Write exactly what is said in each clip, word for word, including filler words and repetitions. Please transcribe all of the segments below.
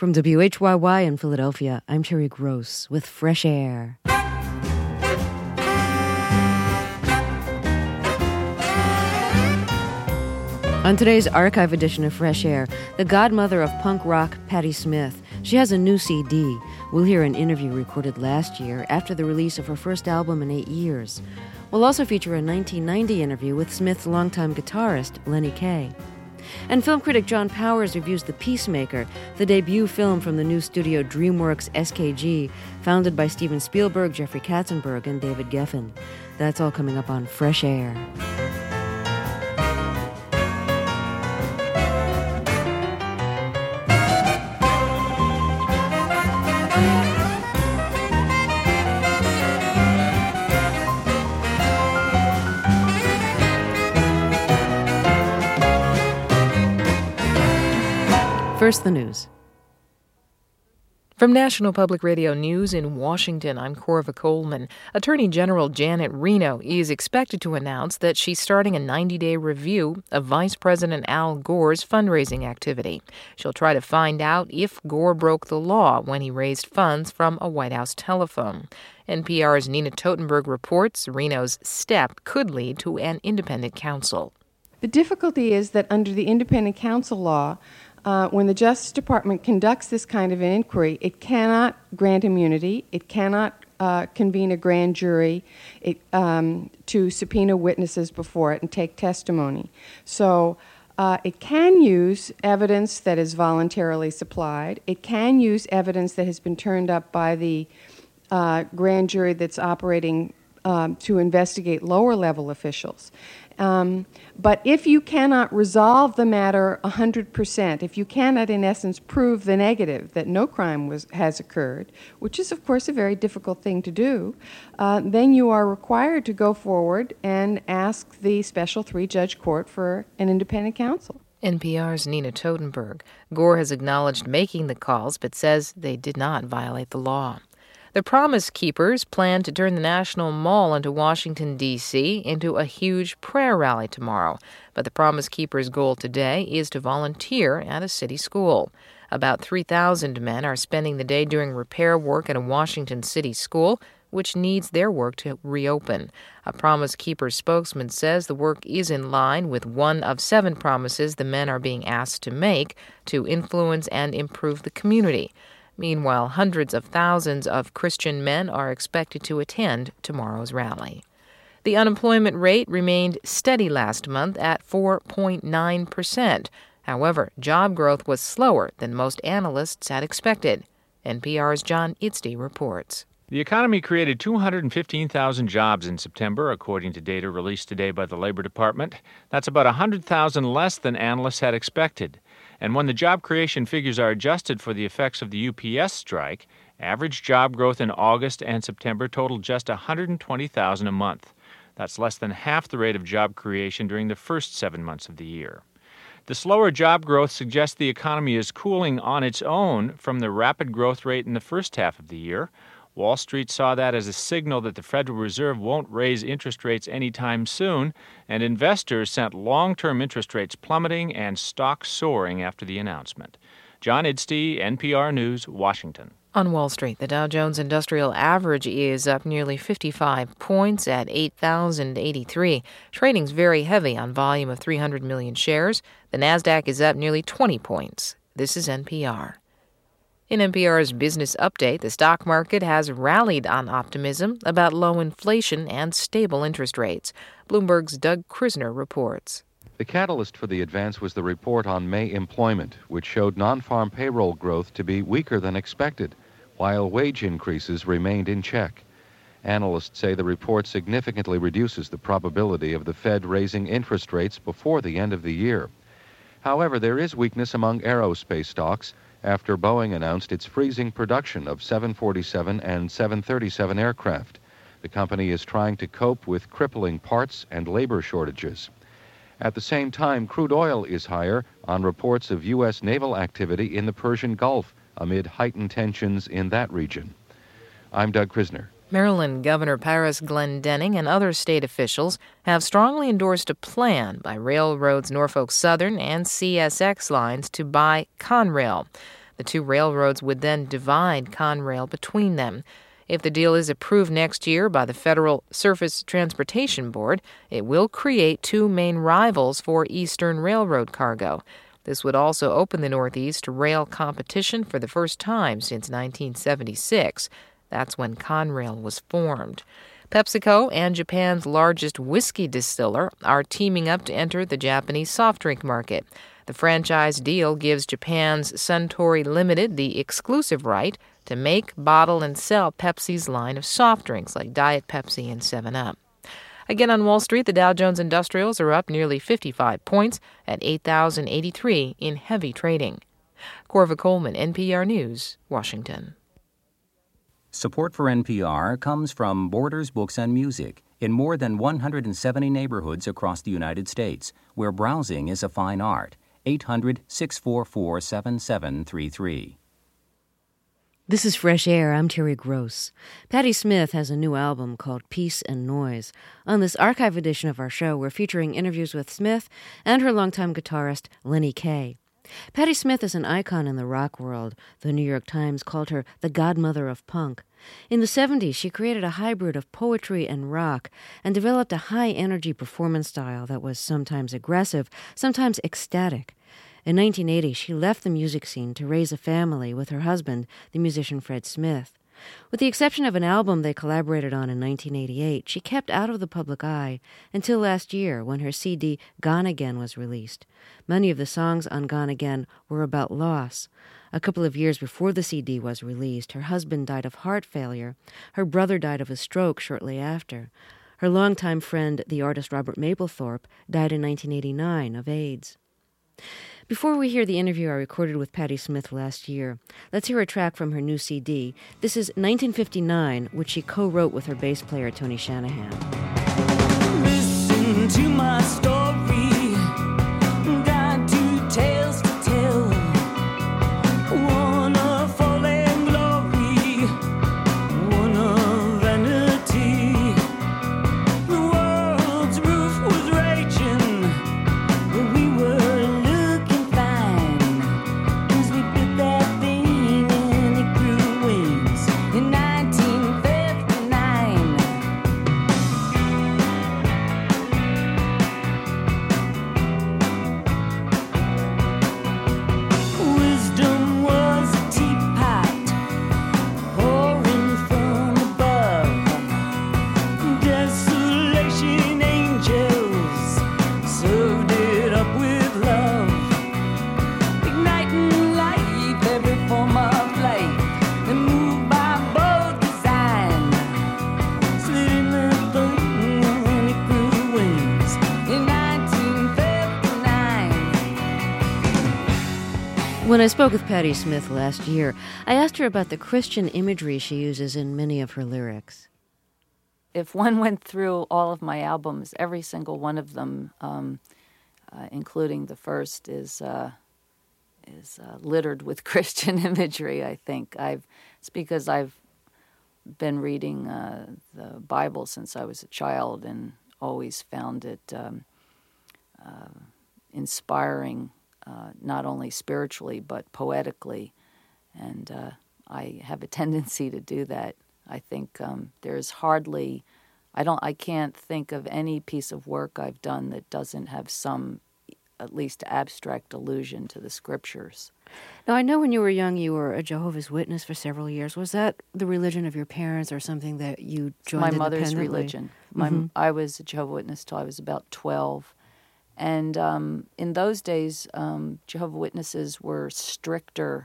From W H Y Y in Philadelphia, I'm Terry Gross with Fresh Air. On today's archive edition of Fresh Air, the godmother of punk rock, Patti Smith. She has a new C D. We'll hear an interview recorded last year after the release of her first album in eight years. We'll also feature a nineteen ninety interview with Smith's longtime guitarist, Lenny Kaye. And film critic John Powers reviews The Peacemaker, the debut film from the new studio DreamWorks S K G, founded by Steven Spielberg, Jeffrey Katzenberg, and David Geffen. That's all coming up on Fresh Air. First, the news. From National Public Radio News in Washington, I'm Corva Coleman. Attorney General Janet Reno is expected to announce that she's starting a ninety-day review of Vice President Al Gore's fundraising activity. She'll try to find out if Gore broke the law when he raised funds from a White House telephone. N P R's Nina Totenberg reports Reno's step could lead to an independent counsel. The difficulty is that under the independent counsel law, Uh, when the Justice Department conducts this kind of an inquiry, it cannot grant immunity, it cannot uh, convene a grand jury it, um, to subpoena witnesses before it and take testimony. So uh, it can use evidence that is voluntarily supplied. It can use evidence that has been turned up by the uh, grand jury that's operating um, to investigate lower-level officials. Um, but if you cannot resolve the matter one hundred percent, if you cannot, in essence, prove the negative, that no crime was, has occurred, which is, of course, a very difficult thing to do, uh, then you are required to go forward and ask the special three-judge court for an independent counsel. N P R's Nina Totenberg. Gore has acknowledged making the calls, but says they did not violate the law. The Promise Keepers plan to turn the National Mall into Washington, D C into a huge prayer rally tomorrow. But the Promise Keepers' goal today is to volunteer at a city school. About three thousand men are spending the day doing repair work at a Washington city school, which needs their work to reopen. A Promise Keepers spokesman says the work is in line with one of seven promises the men are being asked to make to influence and improve the community. Meanwhile, hundreds of thousands of Christian men are expected to attend tomorrow's rally. The unemployment rate remained steady last month at four point nine percent. However, job growth was slower than most analysts had expected. N P R's John Itzdy reports. The economy created two hundred fifteen thousand jobs in September, according to data released today by the Labor Department. That's about one hundred thousand less than analysts had expected. And when the job creation figures are adjusted for the effects of the U P S strike, average job growth in August and September totaled just one hundred twenty thousand a month. That's less than half the rate of job creation during the first seven months of the year. The slower job growth suggests the economy is cooling on its own from the rapid growth rate in the first half of the year. Wall Street saw that as a signal that the Federal Reserve won't raise interest rates anytime soon, and investors sent long-term interest rates plummeting and stocks soaring after the announcement. John Itzdy, N P R News, Washington. On Wall Street, the Dow Jones Industrial Average is up nearly fifty-five points at eight thousand eighty-three. Trading's very heavy on volume of three hundred million shares. The Nasdaq is up nearly twenty points. This is N P R. In N P R's Business Update, the stock market has rallied on optimism about low inflation and stable interest rates. Bloomberg's Doug Krisner reports. The catalyst for the advance was the report on May employment, which showed non-farm payroll growth to be weaker than expected, while wage increases remained in check. Analysts say the report significantly reduces the probability of the Fed raising interest rates before the end of the year. However, there is weakness among aerospace stocks after Boeing announced it's freezing production of seven forty-seven and seven thirty-seven aircraft. The company is trying to cope with crippling parts and labor shortages. At the same time, crude oil is higher on reports of U S naval activity in the Persian Gulf amid heightened tensions in that region. I'm Doug Krisner. Maryland Governor Paris Glendening and other state officials have strongly endorsed a plan by Railroads Norfolk Southern and C S X lines to buy Conrail. The two railroads would then divide Conrail between them. If the deal is approved next year by the Federal Surface Transportation Board, it will create two main rivals for Eastern Railroad cargo. This would also open the Northeast to rail competition for the first time since nineteen seventy-six. That's when Conrail was formed. PepsiCo and Japan's largest whiskey distiller are teaming up to enter the Japanese soft drink market. The franchise deal gives Japan's Suntory Limited the exclusive right to make, bottle, and sell Pepsi's line of soft drinks like Diet Pepsi and seven up. Again on Wall Street, the Dow Jones Industrials are up nearly fifty-five points at eight thousand eighty-three in heavy trading. Corva Coleman, N P R News, Washington. Support for N P R comes from Borders Books and Music in more than one hundred seventy neighborhoods across the United States, where browsing is a fine art. eight hundred, six four four, seven seven three three. This is Fresh Air. I'm Terry Gross. Patti Smith has a new album called Peace and Noise. On this archive edition of our show, we're featuring interviews with Smith and her longtime guitarist, Lenny Kaye. Patti Smith is an icon in the rock world. The New York Times called her the godmother of punk. In the seventies, she created a hybrid of poetry and rock and developed a high-energy performance style that was sometimes aggressive, sometimes ecstatic. In nineteen eighty, she left the music scene to raise a family with her husband, the musician Fred Smith. With the exception of an album they collaborated on in nineteen eighty-eight, she kept out of the public eye until last year when her C D Gone Again was released. Many of the songs on Gone Again were about loss. A couple of years before the C D was released, her husband died of heart failure. Her brother died of a stroke shortly after. Her longtime friend, the artist Robert Mapplethorpe, died in nineteen eighty-nine of AIDS. Before we hear the interview I recorded with Patti Smith last year, let's hear a track from her new C D. This is nineteen fifty-nine, which she co-wrote with her bass player, Tony Shanahan. Listen to my story, got two tales to tell, one of fallen glory, one of vanity. The world's roof was raging, but we were When I spoke with Patti Smith last year, I asked her about the Christian imagery she uses in many of her lyrics. If one went through all of my albums, every single one of them, um, uh, including the first, is uh, is uh, littered with Christian imagery, I think. I've It's because I've been reading uh, the Bible since I was a child and always found it um, uh, inspiring, Uh, not only spiritually but poetically, and uh, I have a tendency to do that. I think um, there's hardly, I don't, I can't think of any piece of work I've done that doesn't have some, at least abstract allusion to the scriptures. Now, I know when you were young you were a Jehovah's Witness for several years. Was that the religion of your parents or something that you joined My mother's independently? religion. My, Mm-hmm. I was a Jehovah's Witness till I was about twelve. And um, in those days, um, Jehovah's Witnesses were stricter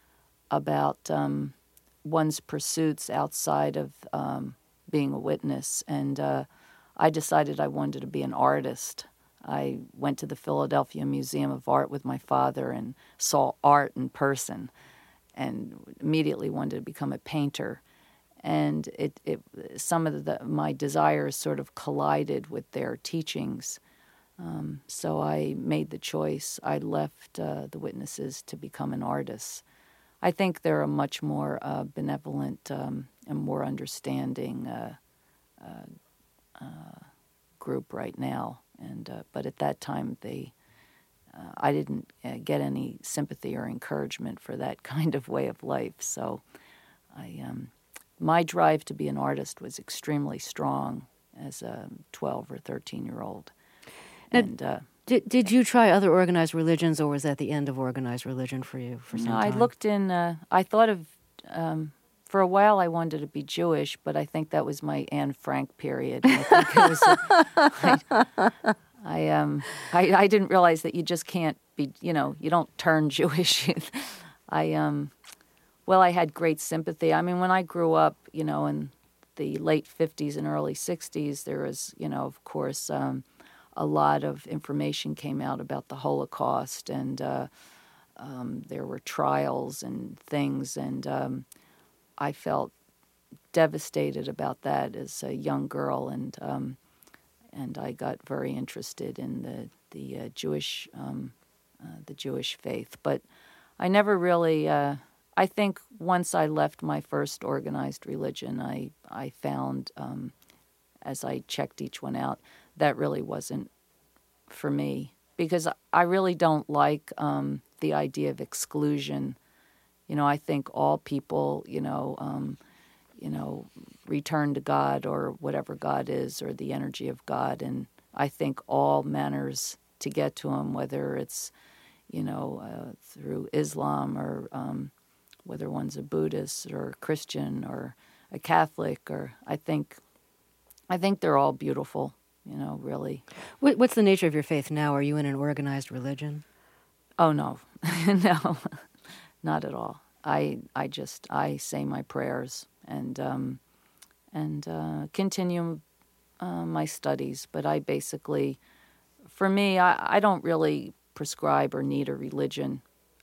about um, one's pursuits outside of um, being a witness. And uh, I decided I wanted to be an artist. I went to the Philadelphia Museum of Art with my father and saw art in person and immediately wanted to become a painter. And it, it some of the, my desires sort of collided with their teachings. Um, so I made the choice. I left uh, the Witnesses to become an artist. I think they're a much more uh, benevolent um, and more understanding uh, uh, uh, group right now. And uh, but at that time, they uh, I didn't uh, get any sympathy or encouragement for that kind of way of life. So I, um, my drive to be an artist was extremely strong as a twelve or thirteen-year-old. And uh, Did, did you try other organized religions, or was that the end of organized religion for you for some no, time? I looked in, uh, I thought of, um, for a while I wanted to be Jewish, but I think that was my Anne Frank period. I think it was, I, I, um, I, I didn't realize that you just can't be, you know, you don't turn Jewish. I, um, well, I had great sympathy. I mean, when I grew up, you know, in the late fifties and early sixties, there was, you know, of course, um, a lot of information came out about the Holocaust, and uh, um, there were trials and things, and um, I felt devastated about that as a young girl, and um, and I got very interested in the the uh, Jewish um, uh, the Jewish faith, but I never really. Uh, I think once I left my first organized religion, I I found, um, as I checked each one out, that really wasn't for me, because I really don't like um, the idea of exclusion. You know, I think all people, you know, um, you know, return to God or whatever God is, or the energy of God, and I think all manners to get to Him, whether it's, you know, uh, through Islam, or um, whether one's a Buddhist or a Christian or a Catholic, or I think, I think they're all beautiful. You know, really. What, what's the nature of your faith now? Are you in an organized religion? Oh, no. No, not at all. I I just, I say my prayers and um, and uh, continue uh, my studies. But I basically, for me, I, I don't really prescribe or need a religion.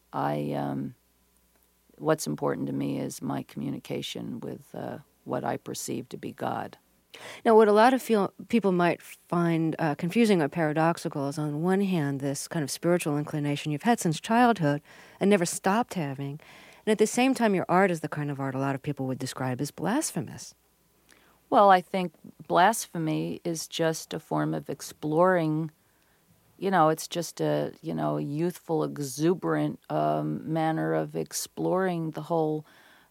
I um, what's important to me is my communication with uh, what I perceive to be God. Now, what a lot of feel, people might find uh, confusing or paradoxical is, on one hand, this kind of spiritual inclination you've had since childhood and never stopped having, and at the same time, your art is the kind of art a lot of people would describe as blasphemous. Well, I think blasphemy is just a form of exploring. You know, it's just a, you know, youthful, exuberant um, manner of exploring the whole,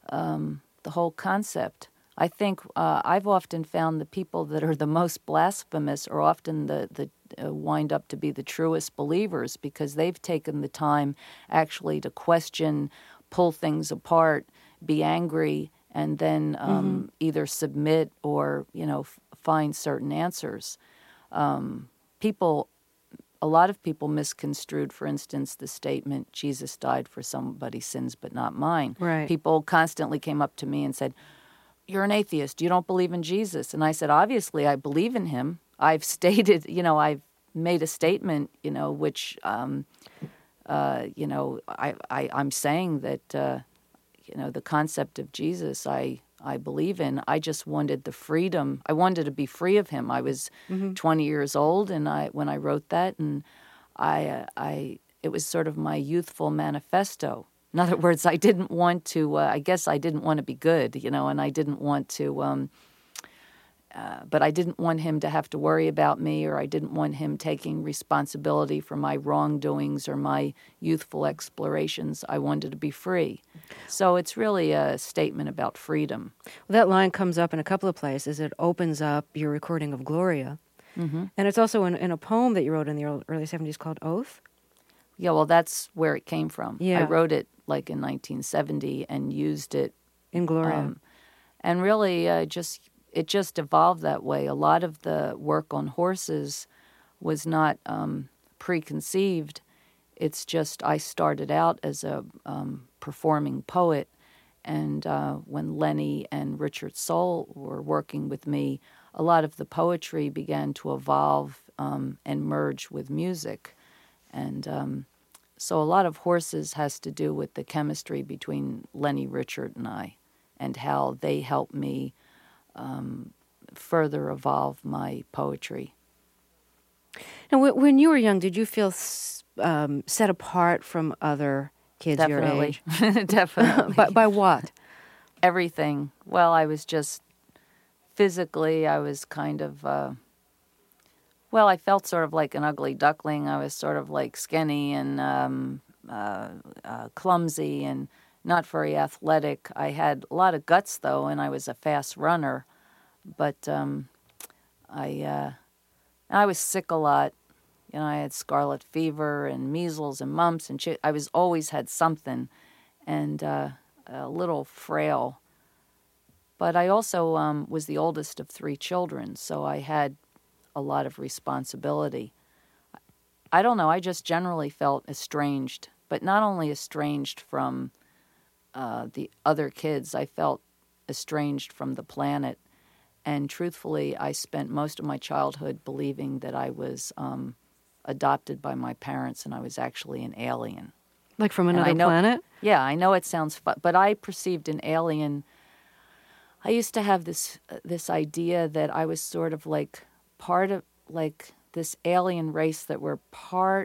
um, the whole concept. I think uh, I've often found the people that are the most blasphemous are often the, the uh, wind up to be the truest believers, because they've taken the time actually to question, pull things apart, be angry, and then um, mm-hmm. either submit or, you know, f- find certain answers. Um, people, a lot of people misconstrued, for instance, the statement, Jesus died for somebody's sins but not mine. Right. People constantly came up to me and said, you're an atheist. You don't believe in Jesus. And I said, obviously, I believe in him. I've stated, you know, I've made a statement, you know, which, um, uh, you know, I, I, I'm saying that, uh, you know, the concept of Jesus, I, I believe in. I just wanted the freedom. I wanted to be free of him. I was mm-hmm. twenty years old, and I when I wrote that, and I, uh, I, it was sort of my youthful manifesto. In other words, I didn't want to, uh, I guess I didn't want to be good, you know, and I didn't want to, um, uh, but I didn't want him to have to worry about me, or I didn't want him taking responsibility for my wrongdoings or my youthful explorations. I wanted to be free. So it's really a statement about freedom. Well, that line comes up in a couple of places. It opens up your recording of Gloria. Mm-hmm. And it's also in, in a poem that you wrote in the early seventies called Oath. Yeah, well, that's where it came from. Yeah. I wrote it like in nineteen seventy and used it in Gloria, um, and really uh, just it just evolved that way. A lot of the work on horses was not um, preconceived. It's just I started out as a um, performing poet, and uh, when Lenny and Richard Soul were working with me, a lot of the poetry began to evolve um, and merge with music, and um, so a lot of horses has to do with the chemistry between Lenny, Richard, and I, and how they help me um, further evolve my poetry. Now, when you were young, did you feel um, set apart from other kids Definitely. your age? Definitely. by, by what? Everything. Well, I was just physically, I was kind of, uh, Well, I felt sort of like an ugly duckling. I was sort of like skinny and um, uh, uh, clumsy and not very athletic. I had a lot of guts, though, and I was a fast runner. But um, I uh, I was sick a lot. You know, I had scarlet fever and measles and mumps, and chi- I was always had something, and uh, a little frail. But I also um, was the oldest of three children, so I had a lot of responsibility. I don't know, I just generally felt estranged, but not only estranged from uh, the other kids, I felt estranged from the planet. And truthfully, I spent most of my childhood believing that I was um, adopted by my parents and I was actually an alien. Like from And another I know, planet? Yeah, I know it sounds fun, but I perceived an alien. I used to have this uh, this idea that I was sort of like part of like this alien race that were part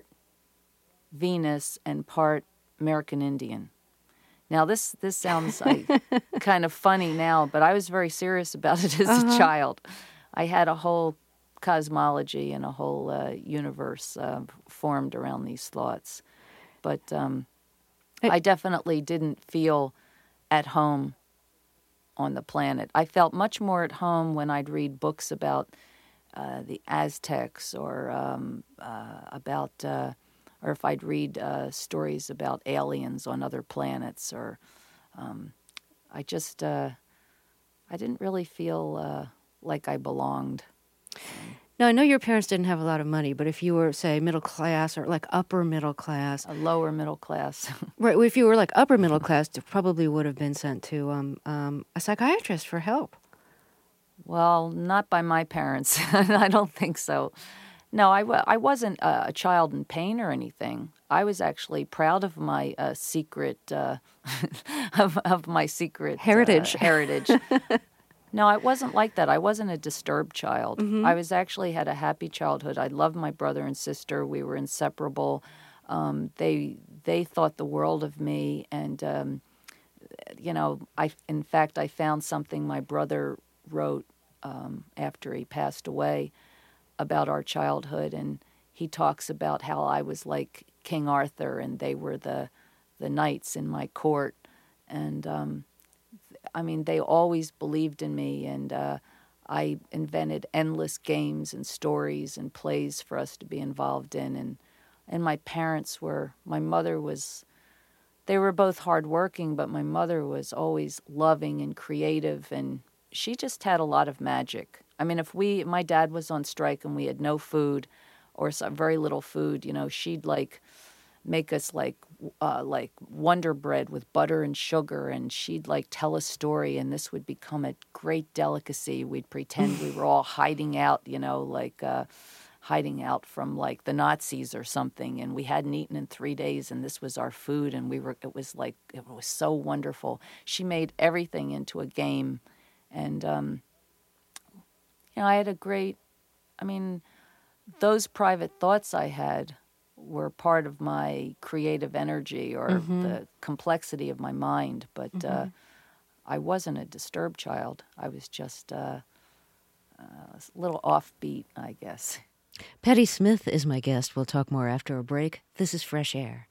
Venus and part American Indian. Now this this sounds like kind of funny now, but I was very serious about it as Uh-huh. a child. I had a whole cosmology and a whole uh, universe uh, formed around these thoughts. But um, It- I definitely didn't feel at home on the planet. I felt much more at home when I'd read books about uh, the Aztecs or um, uh, about, uh, or if I'd read uh, stories about aliens on other planets, or um, I just, uh, I didn't really feel uh, like I belonged. Now, I know your parents didn't have a lot of money, but if you were, say, middle class or like upper middle class, A lower middle class. right? If you were like upper middle class, you probably would have been sent to um, um, a psychiatrist for help. Well, not by my parents. I don't think so. No, I, wa- I wasn't a, a child in pain or anything. I was actually proud of my uh, secret, uh, of, of my secret uh, Heritage. heritage. No, it wasn't like that. I wasn't a disturbed child. Mm-hmm. I was actually had a happy childhood. I loved my brother and sister. We were inseparable. Um, they they thought the world of me, and um, you know, I in fact I found something my brother wrote um, after he passed away about our childhood, and he talks about how I was like King Arthur, and they were the the knights in my court, and um, I mean, they always believed in me, and uh, I invented endless games and stories and plays for us to be involved in. And, and my parents were, my mother was, they were both hardworking, but my mother was always loving and creative, and she just had a lot of magic. I mean, if we, my dad was on strike and we had no food or some, very little food, you know, she'd like make us like uh, like Wonder Bread with butter and sugar, and she'd like tell a story, and this would become a great delicacy. We'd pretend we were all hiding out, you know, like uh, hiding out from like the Nazis or something, and we hadn't eaten in three days, and this was our food, and we were. It was like it was so wonderful. She made everything into a game, and um, you know, I had a great. I mean, those private thoughts I had were part of my creative energy or Mm-hmm. the complexity of my mind, but uh, Mm-hmm. I wasn't a disturbed child. I was just uh, uh, a little offbeat, I guess. Patti Smith is my guest. We'll talk more after a break. This is Fresh Air.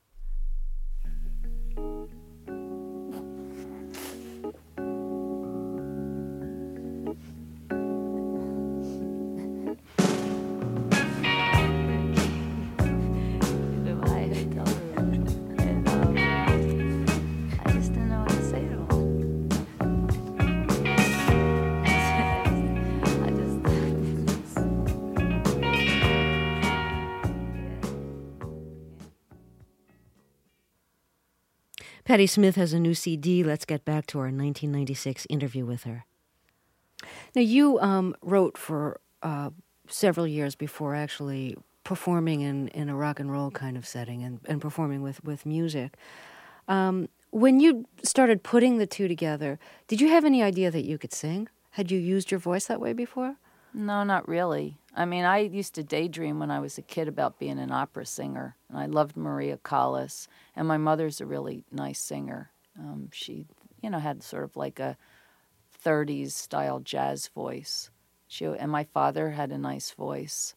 Patti Smith has a new C D. Let's get back to our nineteen ninety-six interview with her. Now, you um, wrote for uh, several years before actually performing in, in a rock and roll kind of setting and, and performing with, with music. Um, when you started putting the two together, did you have any idea that you could sing? Had you used your voice that way before? No, not really. I mean, I used to daydream when I was a kid about being an opera singer, and I loved Maria Callas, and my mother's a really nice singer. Um, she, you know, had sort of like a thirties style jazz voice. She and my father had a nice voice,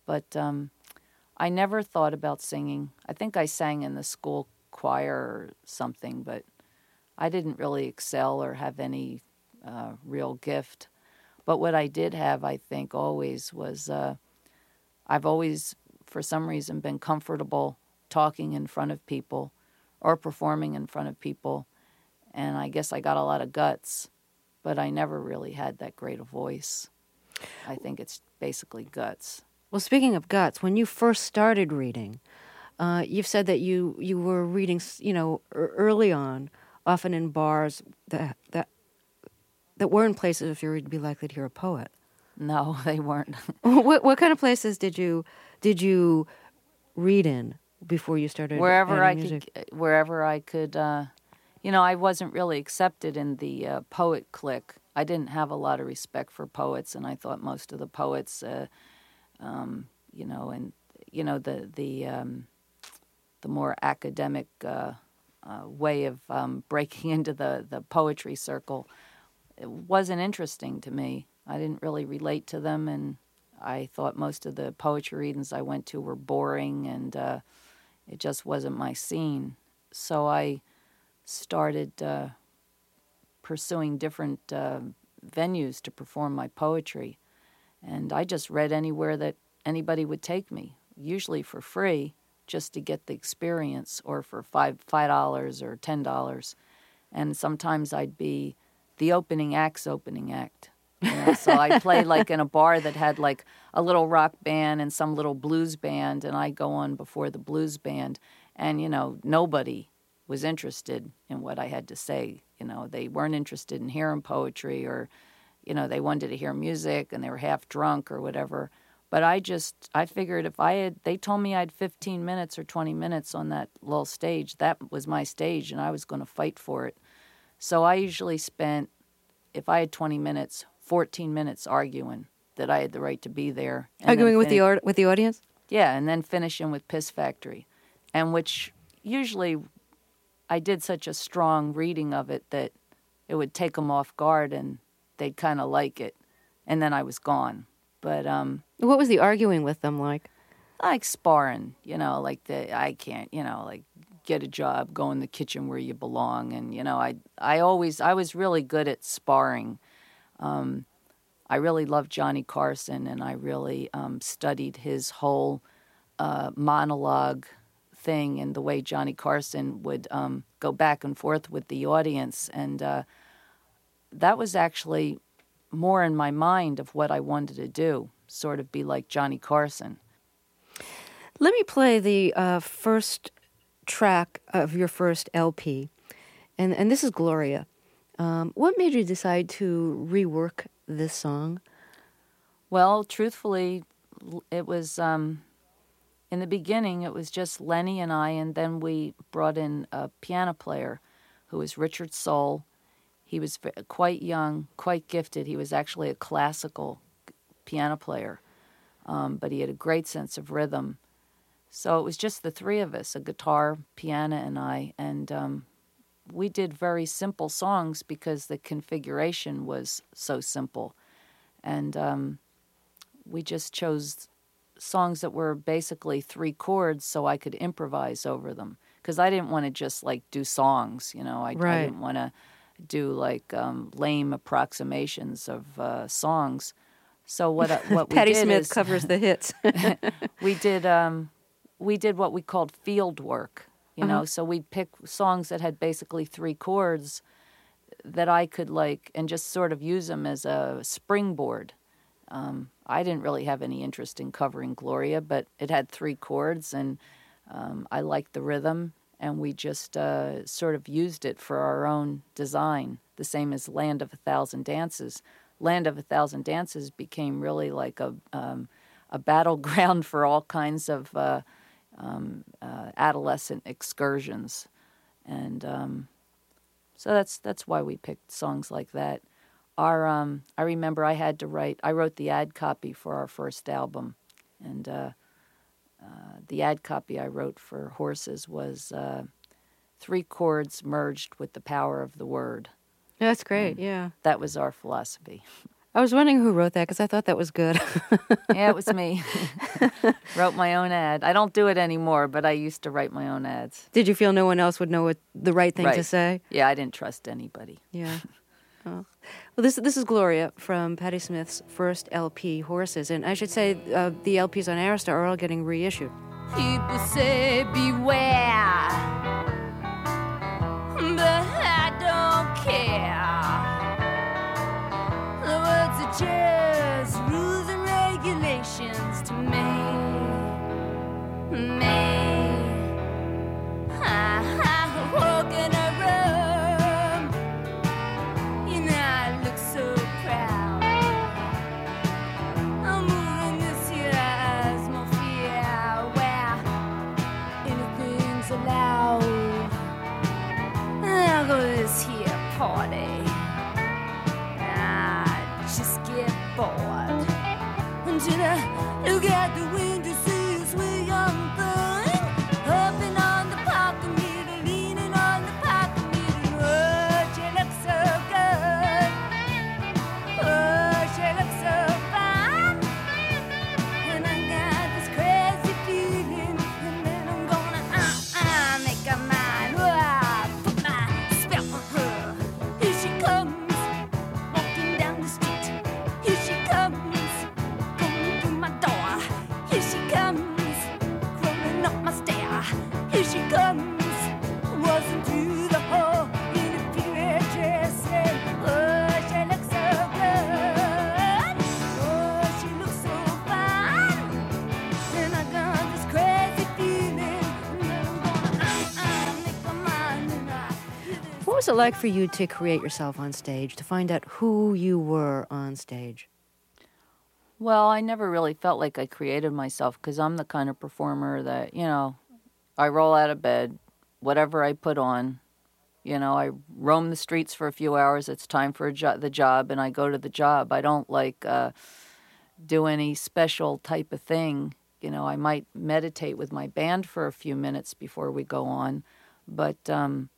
but um, I never thought about singing. I think I sang in the school choir or something, but I didn't really excel or have any uh, real gift. But what I did have, I think, always was uh, I've always, for some reason, been comfortable talking in front of people or performing in front of people. And I guess I got a lot of guts, but I never really had that great a voice. I think it's basically guts. Well, speaking of guts, when you first started reading, uh, you've said that you, you were reading, you know, early on, often in bars that that that weren't places if you were to be likely to hear a poet. No, they weren't. what what kind of places did you did you read in before you started? Wherever I music? could, wherever I could. Uh, you know, I wasn't really accepted in the uh, poet clique. I didn't have a lot of respect for poets, and I thought most of the poets, uh, um, you know, and you know the the um, the more academic uh, uh, way of um, breaking into the the poetry circle, it wasn't interesting to me. I didn't really relate to them, and I thought most of the poetry readings I went to were boring, and uh, it just wasn't my scene. So I started uh, pursuing different uh, venues to perform my poetry, and I just read anywhere that anybody would take me, usually for free, just to get the experience, or for five five dollars or ten dollars, and sometimes I'd be the opening act's opening act. You know, so I play like in a bar that had like a little rock band and some little blues band, and I go on before the blues band, and you know, nobody was interested in what I had to say. You know, they weren't interested in hearing poetry, or you know, they wanted to hear music and they were half drunk or whatever. But I just, I figured if I had, they told me I had fifteen minutes or twenty minutes on that little stage, that was my stage, and I was going to fight for it. So I usually spent, if I had twenty minutes, fourteen minutes arguing that I had the right to be there. Arguing with the or- with the audience? Yeah, and then finishing with Piss Factory, and which usually I did such a strong reading of it that it would take them off guard and they'd kind of like it, and then I was gone. But um, what was the arguing with them like? Like sparring, you know, like the I can't, you know, like get a job, go in the kitchen where you belong, and you know, I I always I was really good at sparring. Um, I really loved Johnny Carson, and I really um, studied his whole uh, monologue thing and the way Johnny Carson would um, go back and forth with the audience, and uh, that was actually more in my mind of what I wanted to do, sort of be like Johnny Carson. Let me play the uh, first track of your first L P, and and this is Gloria. Um, what made you decide to rework this song? Well, truthfully, it was, um, in the beginning, it was just Lenny and I, and then we brought in a piano player who was Richard Soul. He was quite young, quite gifted. He was actually a classical piano player, um, but he had a great sense of rhythm. So it was just the three of us, a guitar, piano, and I, and um, we did very simple songs because the configuration was so simple. And um, we just chose songs that were basically three chords so I could improvise over them. Because I didn't want to just, like, do songs, you know. I, right. I didn't want to do, like, um, lame approximations of uh, songs. So what what we Patti did Smith is... covers the hits. we did um, we did what we called field work. You know, uh-huh. So we'd pick songs that had basically three chords that I could like, and just sort of use them as a springboard. Um, I didn't really have any interest in covering Gloria, but it had three chords, and um, I liked the rhythm, and we just uh, sort of used it for our own design, the same as Land of a Thousand Dances. Land of a Thousand Dances became really like a, um, a battleground for all kinds of... Uh, Um, uh, adolescent excursions, and um, so that's that's why we picked songs like that. Our um, I remember I had to write. I wrote the ad copy for our first album, and uh, uh, the ad copy I wrote for Horses was uh, three chords merged with the power of the word. That's great. And yeah, that was our philosophy. I was wondering who wrote that because I thought that was good. Yeah, it was me. Wrote my own ad. I don't do it anymore, but I used to write my own ads. Did you feel no one else would know what the right thing right. to say? Yeah, I didn't trust anybody. Yeah. Oh. Well, this this is Gloria from Patti Smith's first L P, Horses. And I should say uh, the L Ps on Arista are all getting reissued. People say beware, but I don't care. The words are just rules and regulations to me. Me. I, I walk in a room, you know I look so proud. I'm moving this here atmosphere where anything's allowed. I'll go to this here party. I just get bored until I look out the window, see a sweet young thing hopping on the parking meter, leaning on the parking meter. Oh, she looks so good. Oh, she looks so fine. And I got this crazy feeling, and then I'm gonna uh uh make her mine. Oh, I put my spell on her. Here she comes, walking down the street. Here she comes, coming through my door. Here she comes, crawling up my stair. Here she comes, waltzing through the hall in a period dress. And oh, she looks so good. Oh, she looks so fine. And I got this crazy feeling, and then I'm gonna uh uh make her mine. And I hear this. What was it like for you to create yourself on stage, to find out who you were on stage? Well, I never really felt like I created myself because I'm the kind of performer that, you know, I roll out of bed, whatever I put on, you know, I roam the streets for a few hours. It's time for a jo- the job, and I go to the job. I don't like uh, do any special type of thing. You know, I might meditate with my band for a few minutes before we go on, but um,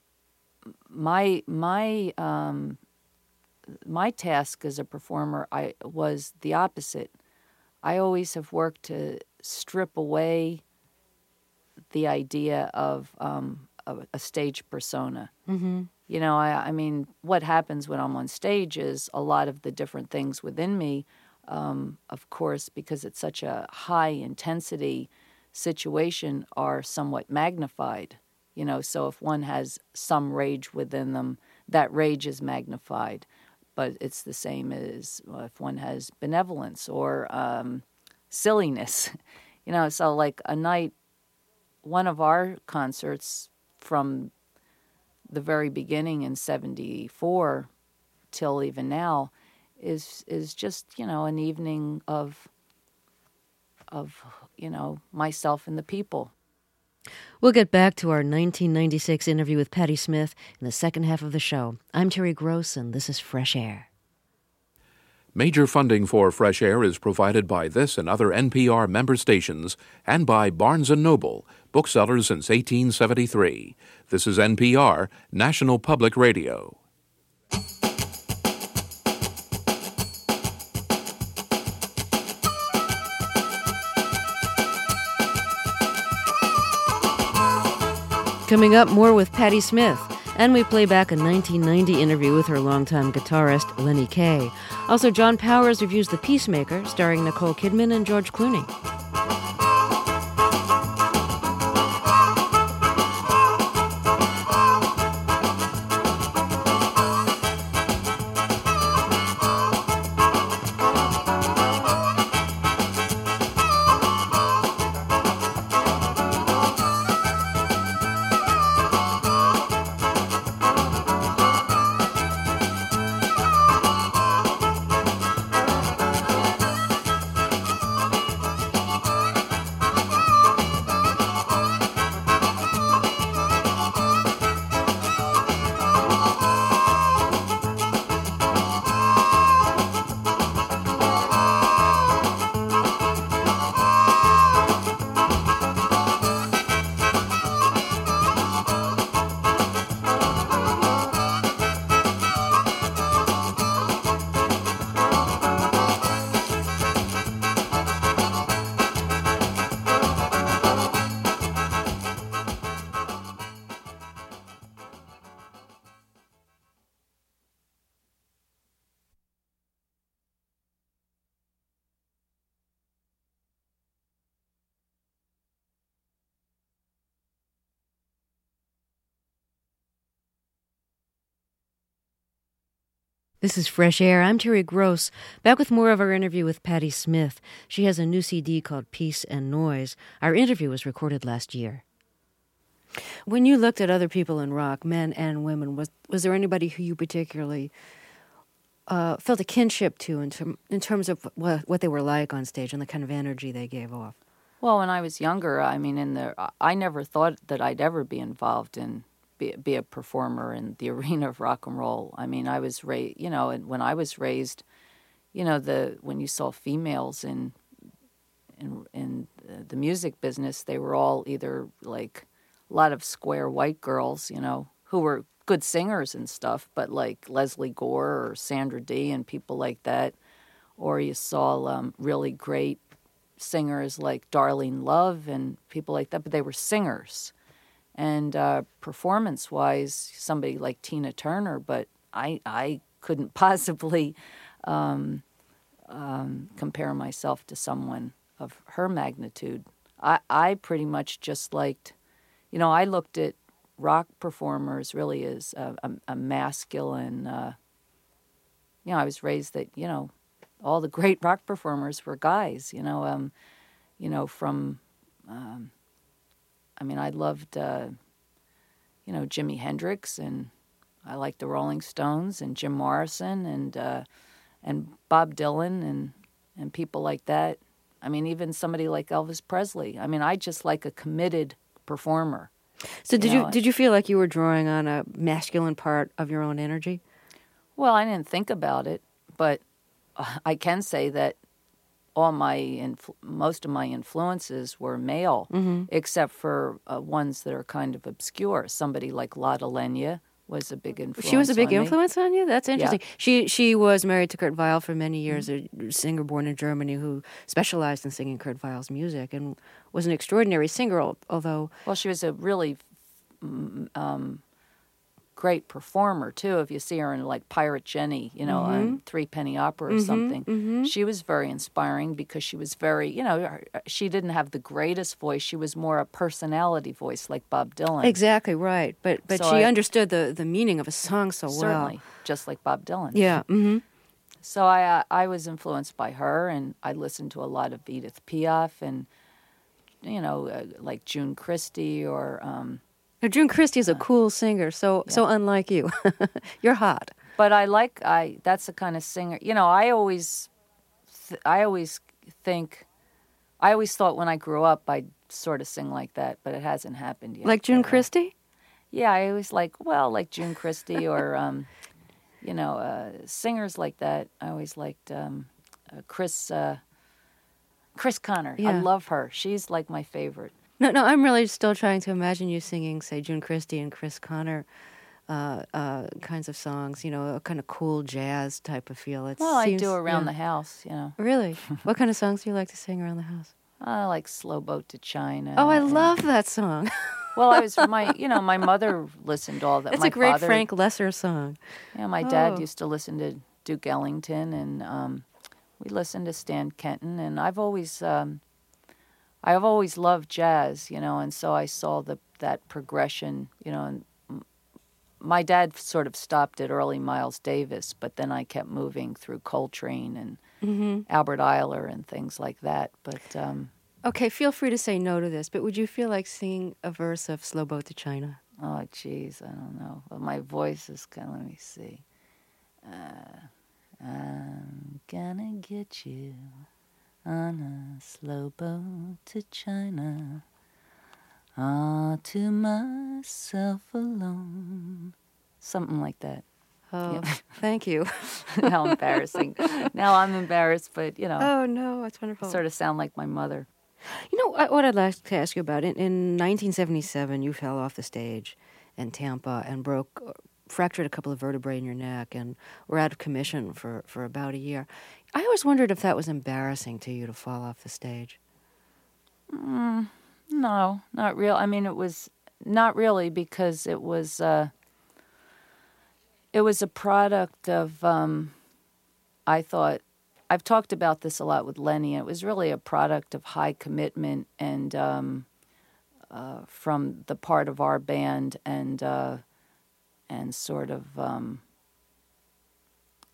my my um, my task as a performer, I was the opposite. I always have worked to strip away the idea of, um, of a stage persona. Mm-hmm. You know, I, I mean, what happens when I'm on stage is a lot of the different things within me, um, of course, because it's such a high intensity situation, are somewhat magnified. You know, so if one has some rage within them, that rage is magnified. But it's the same as if one has benevolence or um, silliness. You know, so like a night, one of our concerts from the very beginning in seventy-four till even now is is just, you know, an evening of, of you know, myself and the people. We'll get back to our nineteen ninety-six interview with Patti Smith in the second half of the show. I'm Terry Gross, and this is Fresh Air. Major funding for Fresh Air is provided by this and other N P R member stations and by Barnes and Noble, booksellers since eighteen seventy-three. This is N P R, National Public Radio. Coming up, more with Patti Smith. And we play back a nineteen ninety interview with her longtime guitarist, Lenny Kaye. Also, John Powers reviews The Peacemaker, starring Nicole Kidman and George Clooney. This is Fresh Air. I'm Terry Gross, back with more of our interview with Patti Smith. She has a new C D called Peace and Noise. Our interview was recorded last year. When you looked at other people in rock, men and women, was was there anybody who you particularly uh, felt a kinship to in, term, in terms of what, what they were like on stage and the kind of energy they gave off? Well, when I was younger, I mean, in the I never thought that I'd ever be involved in Be, be a performer in the arena of rock and roll. I mean, I was raised, you know, and when I was raised, you know, the when you saw females in in in the music business, they were all either like a lot of square white girls, you know, who were good singers and stuff, but like Leslie Gore or Sandra Dee and people like that, or you saw um, really great singers like Darlene Love and people like that, but they were singers. And uh, performance-wise, somebody like Tina Turner, but I I couldn't possibly um, um, compare myself to someone of her magnitude. I, I pretty much just liked, you know, I looked at rock performers really as a, a, a masculine, uh, you know, I was raised that, you know, all the great rock performers were guys, you know, um, you know, from... Um, I mean, I loved, uh, you know, Jimi Hendrix, and I liked the Rolling Stones, and Jim Morrison, and uh, and Bob Dylan, and and people like that. I mean, even somebody like Elvis Presley. I mean, I just like a committed performer. So did you, you know? did you feel like you were drawing on a masculine part of your own energy? Well, I didn't think about it, but I can say that all my influ- most of my influences were male, mm-hmm. except for uh, ones that are kind of obscure. Somebody like Lotte Lenya was a big influence. She was a big on influence me. on you? That's interesting. Yeah. She she was married to Kurt Weill for many years, Mm-hmm. a singer born in Germany who specialized in singing Kurt Weill's music and was an extraordinary singer, although... Well, she was a really um, great performer, too. If you see her in, like, Pirate Jenny, you know, mm-hmm. on Three Penny Opera or mm-hmm, something, mm-hmm. she was very inspiring because she was very, you know, she didn't have the greatest voice. She was more a personality voice like Bob Dylan. Exactly, right. But but So she I, understood the, the meaning of a song so certainly, well. Certainly, just like Bob Dylan. Yeah, mm-hmm. So I uh, I was influenced by her, and I listened to a lot of Edith Piaf and, you know, uh, like June Christie or... Um, Now, June Christie is a cool singer, so yeah. so unlike you. You're hot. But I like I. That's the kind of singer. You know, I always, th- I always think, I always thought when I grew up I'd sort of sing like that, but it hasn't happened yet. Like June but, uh, Christie? Yeah, I always like well, like June Christie or, um, you know, uh, singers like that. I always liked um, uh, Chris uh, Chris Connor. Yeah. I love her. She's like my favorite. No, no, I'm really still trying to imagine you singing, say, June Christie and Chris Connor uh, uh, kinds of songs, you know, a kind of cool jazz type of feel. It Well, seems, I do around yeah. the house, you know. Really? What kind of songs do you like to sing around the house? I like Slow Boat to China. Oh, I and- love that song. Well, I was my, you know, my mother listened to all that. It's my a great father, Frank Lesser song. Yeah, my dad Oh. used to listen to Duke Ellington, and um, we listened to Stan Kenton, and I've always, um, I've always loved jazz, you know, and so I saw the that progression, you know, and m- my dad sort of stopped at early Miles Davis, but then I kept moving through Coltrane and Mm-hmm. Albert Ayler and things like that, but. Um, Okay, feel free to say no to this, but would you feel like singing a verse of Slow Boat to China? Oh, geez, I don't know. Well, my voice is kind of, let me see. Uh, I'm gonna get you on a slow boat to China, all to myself alone. Something like that. Oh, Yeah. thank you. How embarrassing. Now I'm embarrassed, but, you know, Oh, no, that's wonderful. sort of sound like my mother. You know, I- what I'd like to ask you about, in, in nineteen seventy-seven, you fell off the stage in Tampa and broke, fractured a couple of vertebrae in your neck and were out of commission for, for about a year. I always wondered if that was embarrassing to you to fall off the stage. Mm, no, not real. I mean, it was not really because it was, uh, it was a product of, um, I thought, I've talked about this a lot with Lenny. It was really a product of high commitment and um, uh, from the part of our band and uh, and sort of um,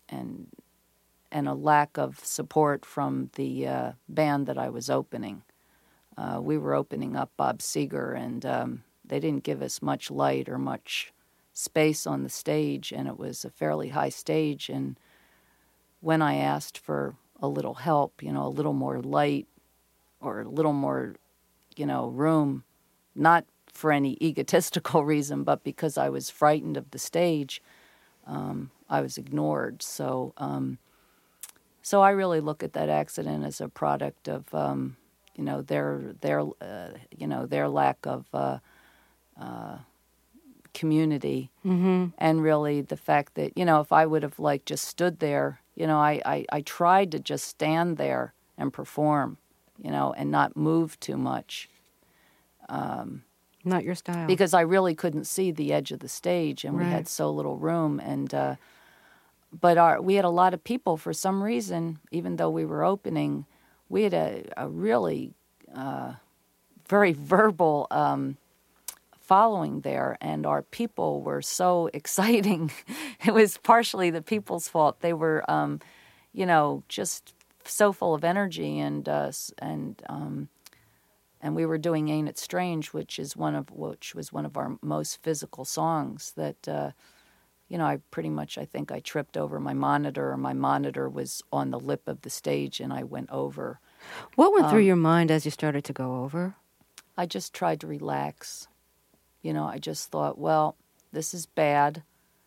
and and a lack of support from the uh, band that I was opening. Uh, we were opening up Bob Seger, and um, they didn't give us much light or much space on the stage, and it was a fairly high stage. And when I asked for a little help, you know, a little more light or a little more, you know, room, not for any egotistical reason, but because I was frightened of the stage, um, I was ignored. So, um, so I really look at that accident as a product of, um, you know, their their uh, you know their lack of uh, uh, community, Mm-hmm. and really the fact that, you know, if I would have like just stood there, you know, I, I, I tried to just stand there and perform, you know, and not move too much. Um, Not your style. because I really couldn't see the edge of the stage, and we Right. had so little room. And uh, but our we had a lot of people for some reason. Even though we were opening, we had a, a really uh, very verbal um, following there, and our people were so exciting. It was partially the people's fault. They were, um, you know, just so full of energy, and uh, s- and. Um, And we were doing "Ain't It Strange," which is one of which was one of our most physical songs. That, uh, you know, I pretty much I think I tripped over my monitor, or my monitor was on the lip of the stage, and I went over. What went through um, your mind as you started to go over? I just tried to relax. You know, I just thought, well, this is bad,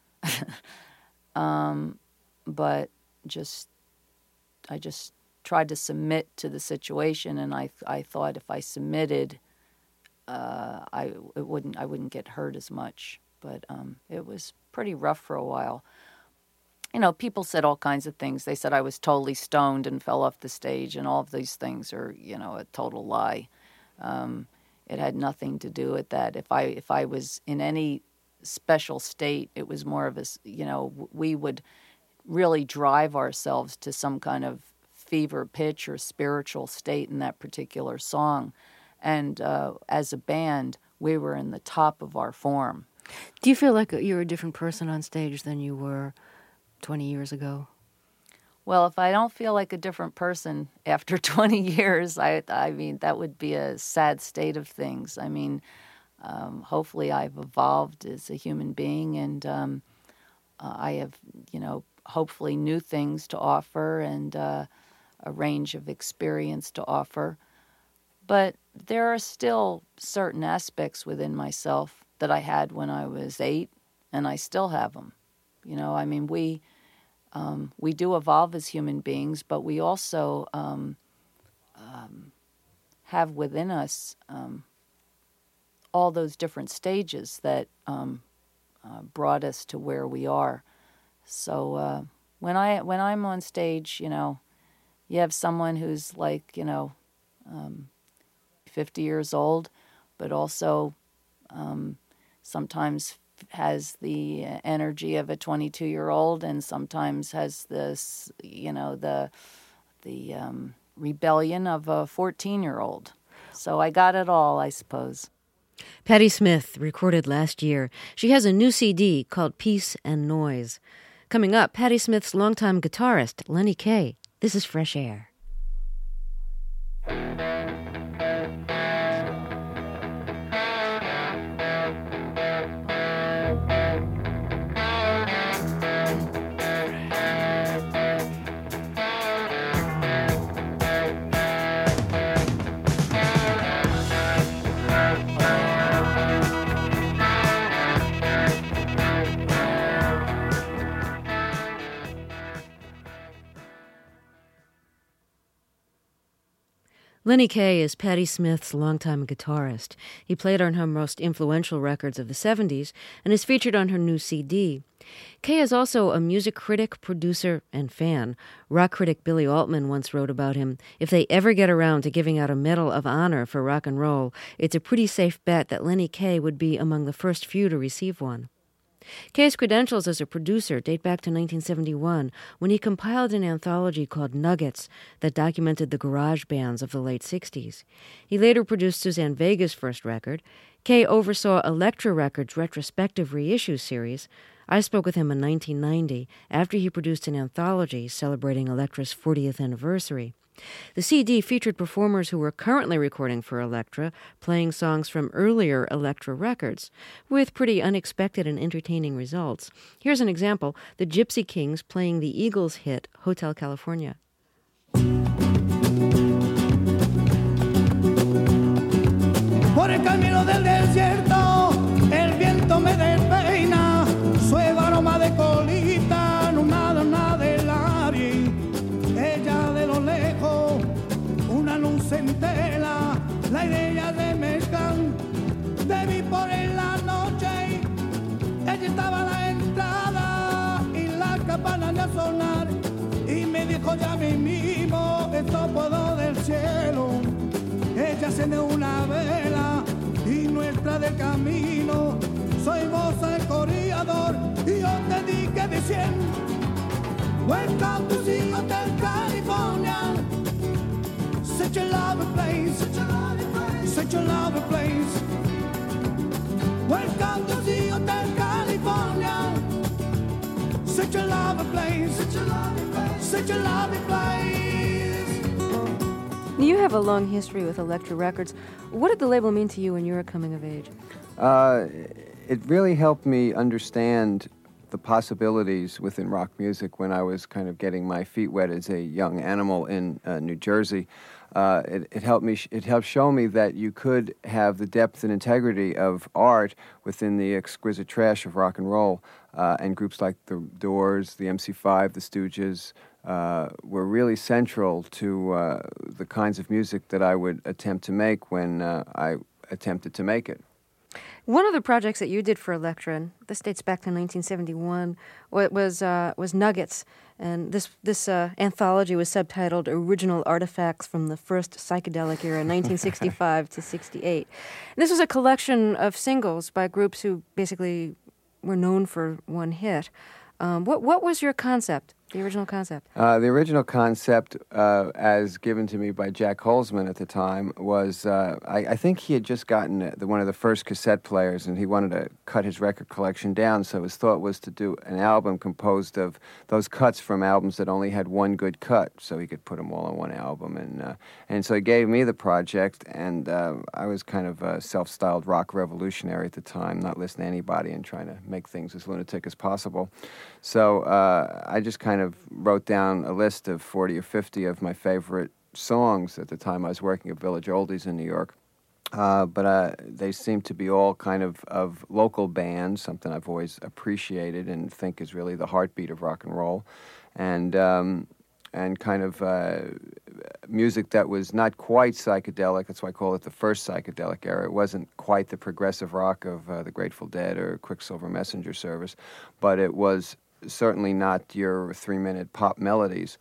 um, but just I just. tried to submit to the situation, and I I thought if I submitted, uh, I it wouldn't I wouldn't get hurt as much. But um, it was pretty rough for a while. You know, people said all kinds of things. They said I was totally stoned and fell off the stage, and all of these things are, you know, a total lie. Um, it had nothing to do with that. If I if I was in any special state, it was more of a s- you know we would really drive ourselves to some kind of fever pitch or spiritual state in that particular song. And uh, as a band, we were in the top of our form. Do you feel like you're a different person on stage than you were twenty years ago? Well, if I don't feel like a different person after twenty years, I I mean, that would be a sad state of things. I mean, um, hopefully I've evolved as a human being, and um, uh, I have, you know, hopefully new things to offer, and uh, a range of experience to offer. But there are still certain aspects within myself that I had when I was eight, and I still have them. You know, I mean, we um, we do evolve as human beings, but we also um, um, have within us um, all those different stages that um, uh, brought us to where we are. So uh, when I when I'm on stage, you know, you have someone who's like, you know, um, fifty years old, but also um, sometimes has the energy of a twenty-two-year-old, and sometimes has this, you know, the the um, rebellion of a fourteen-year-old. So I got it all, I suppose. Patti Smith recorded last year. She has a new C D called Peace and Noise. Coming up, Patti Smith's longtime guitarist, Lenny Kaye. This is Fresh Air. Lenny Kaye is Patti Smith's longtime guitarist. He played on her most influential records of the seventies and is featured on her new C D. Kaye is also a music critic, producer, and fan. Rock critic Billy Altman once wrote about him, "If they ever get around to giving out a Medal of Honor for rock and roll, it's a pretty safe bet that Lenny Kaye would be among the first few to receive one." Kaye's credentials as a producer date back to nineteen seventy-one, when he compiled an anthology called Nuggets that documented the garage bands of the late sixties. He later produced Suzanne Vega's first record. Kaye oversaw Elektra Records' retrospective reissue series. I spoke with him in nineteen ninety after he produced an anthology celebrating Elektra's fortieth anniversary. The C D featured performers who were currently recording for Elektra, playing songs from earlier Elektra records, with pretty unexpected and entertaining results. Here's an example, the Gypsy Kings playing the Eagles hit Hotel California. Por el camino del desierto, el viento me despeina, suave aroma de colita, no nada, nada del aire. Ella de lo lejos, una luz en tela, la idea de mezclan, de mí por en la noche. Ella estaba a la entrada y la campana de sonar, y me dijo ya mismo, esto puedo del cielo. Ella enciende una vela y nuestra del camino. Soy vos el corredor y yo te dije diciendo, welcome to the Hotel California. Such a lovely place, such a lovely place, such a lovely place. Welcome to the Hotel California. Such a lovely place, such a lovely place, such a lovely place. You have a long history with Elektra Records. What did the label mean to you when you were coming of age? Uh, it really helped me understand the possibilities within rock music when I was kind of getting my feet wet as a young animal in uh, New Jersey. Uh, it, it helped me. Sh- it helped show me that you could have the depth and integrity of art within the exquisite trash of rock and roll, uh, and groups like the Doors, the M C five, the Stooges, uh, were really central to uh, the kinds of music that I would attempt to make when uh, I attempted to make it. One of the projects that you did for Elektra, and this dates back to nineteen seventy-one, was uh, was Nuggets, and this this uh, anthology was subtitled "Original Artifacts from the First Psychedelic Era, nineteen sixty-five to sixty-eight." And this was a collection of singles by groups who basically were known for one hit. Um, what what was your concept? The original concept? Uh, the original concept, uh, as given to me by Jack Holzman at the time, was uh, I, I think he had just gotten the, one of the first cassette players, and he wanted to cut his record collection down, so his thought was to do an album composed of those cuts from albums that only had one good cut, so he could put them all on one album. And uh, and so he gave me the project, and uh, I was kind of a self-styled rock revolutionary at the time, not listening to anybody and trying to make things as lunatic as possible. So uh, I just kind of wrote down a list of forty or fifty of my favorite songs at the time I was working at Village Oldies in New York. Uh, but uh, they seemed to be all kind of, of local bands, something I've always appreciated and think is really the heartbeat of rock and roll. And um, and kind of uh, music that was not quite psychedelic. That's why I call it the first psychedelic era. It wasn't quite the progressive rock of uh, the Grateful Dead or Quicksilver Messenger Service, but it was certainly not your three-minute pop melodies.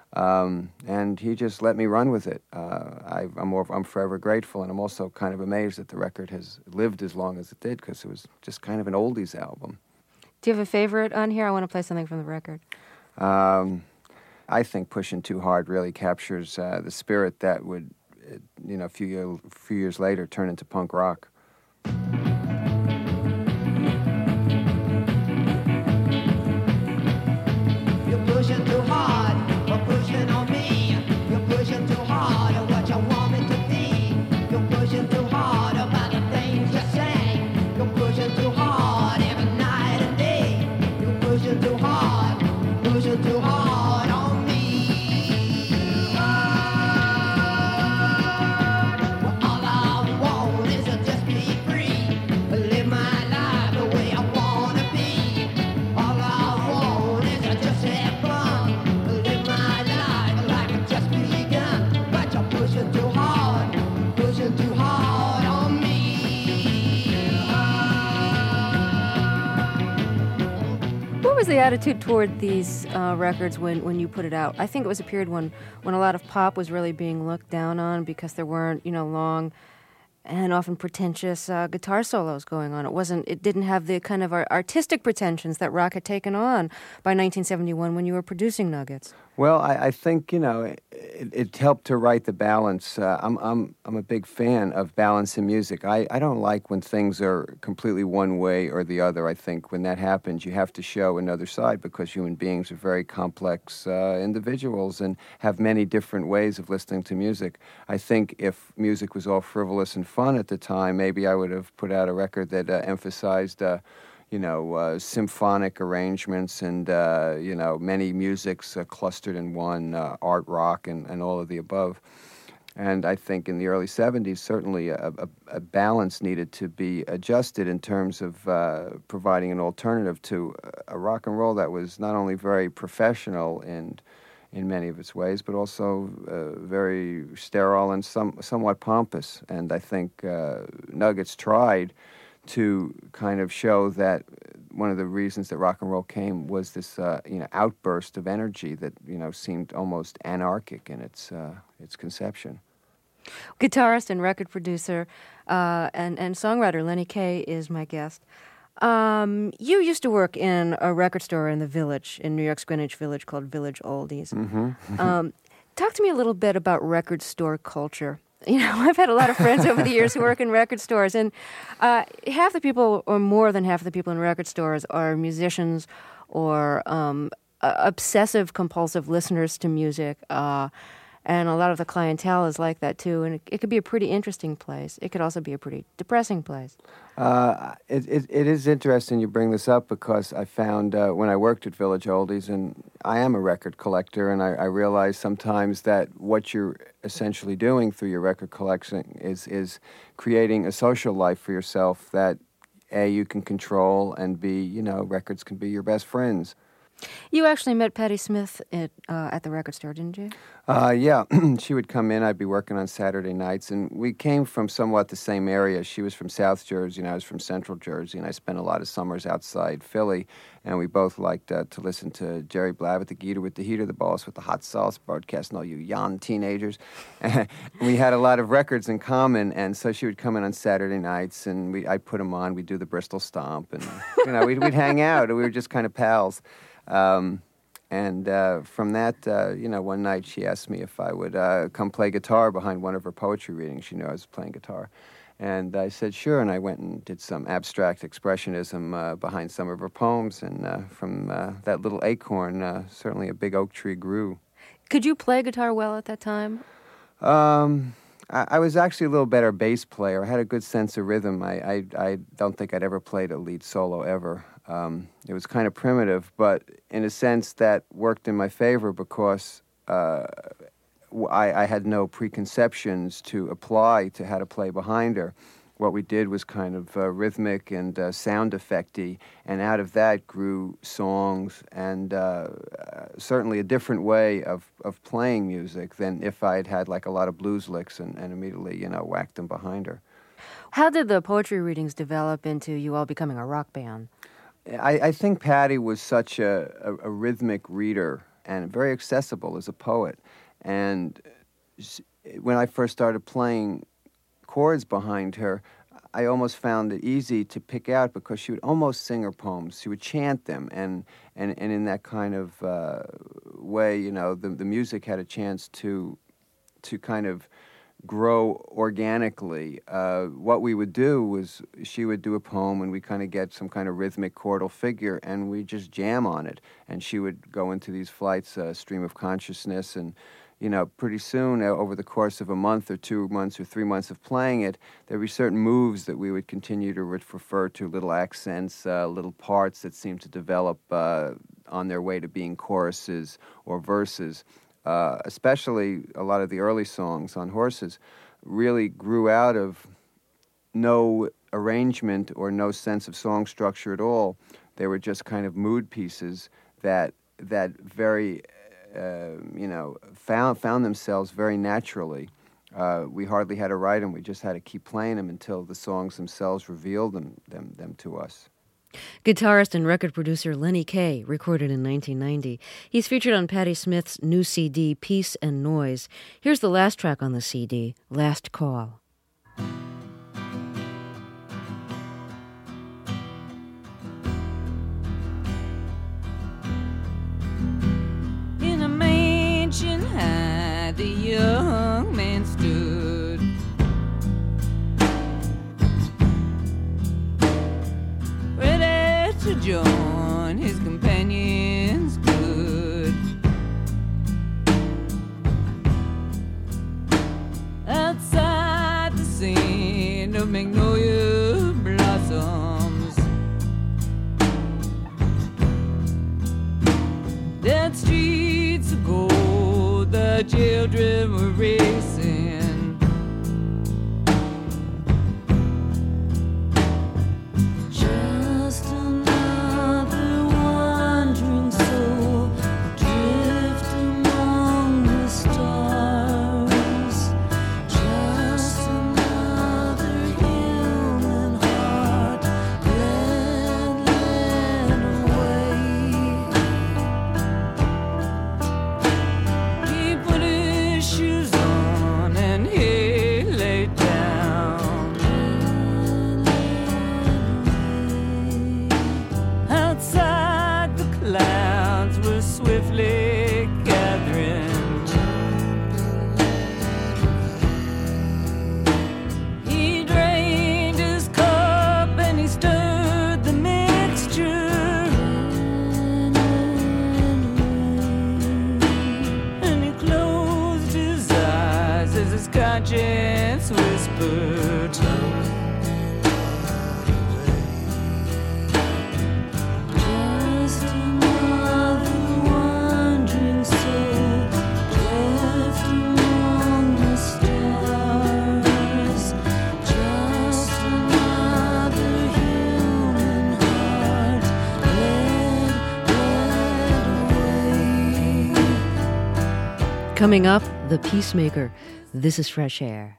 Um, and he just let me run with it. Uh, I, I'm, more, I'm forever grateful, and I'm also kind of amazed that the record has lived as long as it did, because it was just kind of an oldies album. Do you have a favorite on here? I want to play something from the record. Um, I think Pushing Too Hard really captures uh, the spirit that would, uh, you know, a few, year, few years later turn into punk rock. Pushing too hard, for pushing on me. You're pushing too hard on what you want me to be. You're pushing too hard about the things you say. You're pushing too hard every night and day. You're pushing too hard, pushing too hard on me. Well, all I want is to just be free, live my life the way I wanna be. All I want is to just have fun. What was the attitude toward these uh, records when, when you put it out? I think it was a period when, when a lot of pop was really being looked down on because there weren't, you know, long and often pretentious uh, guitar solos going on. It wasn't. It didn't have the kind of artistic pretensions that rock had taken on by nineteen seventy-one when you were producing Nuggets. Well, I, I think, you know, it, it helped to write the balance. Uh, I'm, I'm, I'm a big fan of balance in music. I, I don't like when things are completely one way or the other. I think when that happens, you have to show another side because human beings are very complex uh, individuals and have many different ways of listening to music. I think if music was all frivolous and fun at the time, maybe I would have put out a record that uh, emphasized uh, you know, uh, symphonic arrangements and, uh, you know, many musics uh, clustered in one, uh, art rock and, and all of the above. And I think in the early seventies, certainly a, a, a balance needed to be adjusted in terms of uh, providing an alternative to a rock and roll that was not only very professional and in many of its ways, but also uh, very sterile and some, somewhat pompous. And I think uh, Nuggets tried to kind of show that one of the reasons that rock and roll came was this, uh, you know, outburst of energy that, you know, seemed almost anarchic in its uh, its conception. Guitarist and record producer uh, and, and songwriter Lenny Kaye is my guest. Um, you used to work in a record store in the Village, in New York's Greenwich Village, called Village Oldies. Mm-hmm. um, talk to me a little bit about record store culture. You know, I've had a lot of friends over the years who work in record stores, and uh, half the people, or more than half of the people in record stores, are musicians or um, uh, obsessive, compulsive listeners to music. Uh, and a lot of the clientele is like that, too. And it, it could be a pretty interesting place. It could also be a pretty depressing place. Uh, it, it, it is interesting you bring this up because I found uh, when I worked at Village Oldies, and I am a record collector, and I, I realize sometimes that what you're essentially doing through your record collection is, is creating a social life for yourself that, A, you can control, and B, you know, records can be your best friends. You actually met Patti Smith at, uh, at the record store, didn't you? Uh, yeah, she would come in. I'd be working on Saturday nights, and we came from somewhat the same area. She was from South Jersey, and I was from Central Jersey, and I spent a lot of summers outside Philly, and we both liked uh, to listen to Jerry Blavat, the Geeter with the heater, the boss with the hot sauce, broadcasting all you young teenagers. And we had a lot of records in common, and so she would come in on Saturday nights, and we I'd put them on. We'd do the Bristol Stomp, and you know we'd, we'd hang out, and we were just kind of pals. Um, and uh, from that, uh, you know, one night she asked me if I would uh, come play guitar behind one of her poetry readings. She knew I was playing guitar. And I said, sure, and I went and did some abstract expressionism uh, behind some of her poems. And uh, from uh, that little acorn, uh, certainly a big oak tree grew. Could you play guitar well at that time? Um... I was actually a little better bass player. I had a good sense of rhythm. I, I, I don't think I'd ever played a lead solo ever. Um, it was kind of primitive, but in a sense that worked in my favor because uh, I, I had no preconceptions to apply to how to play behind her. What we did was kind of uh, rhythmic and uh, sound effecty, and out of that grew songs and uh, uh, certainly a different way of, of playing music than if I had had like a lot of blues licks and, and immediately, you know, whacked them behind her. How did the poetry readings develop into you all becoming a rock band? I, I think Patti was such a, a, a rhythmic reader and very accessible as a poet. And when I first started playing chords behind her, I almost found it easy to pick out because she would almost sing her poems. She would chant them, and, and, and in that kind of uh, way, you know, the, the music had a chance to to kind of grow organically. Uh, what we would do was she would do a poem, and we kind of get some kind of rhythmic chordal figure, and we just jam on it. And she would go into these flights, uh, stream of consciousness, and you know, pretty soon, uh, over the course of a month or two months or three months of playing it, there would be certain moves that we would continue to re- refer to, little accents, uh, little parts that seemed to develop uh, on their way to being choruses or verses. Uh, especially a lot of the early songs on Horses really grew out of no arrangement or no sense of song structure at all. They were just kind of mood pieces that that very... Uh, you know, found found themselves very naturally. Uh, we hardly had to write them. We just had to keep playing them until the songs themselves revealed them them, them to us. Guitarist and record producer Lenny Kaye, recorded in nineteen ninety. He's featured on Patti Smith's new C D, Peace and Noise. Here's the last track on the C D, Last Call. In a man scene of magnolia blossoms. Dead streets of gold, the children were racing. Just another wandering soul adrift among the stars. Just another human heart led, led away. He put his shoes on and he lay down. Outside the clouds were swiftly gathering. He drained his cup and he stirred the mixture. And he closed his eyes as his conscience whispered. Just another wandering soul left among the stars. Just another human heart led, led away. Coming up, The Peacemaker. This is Fresh Air.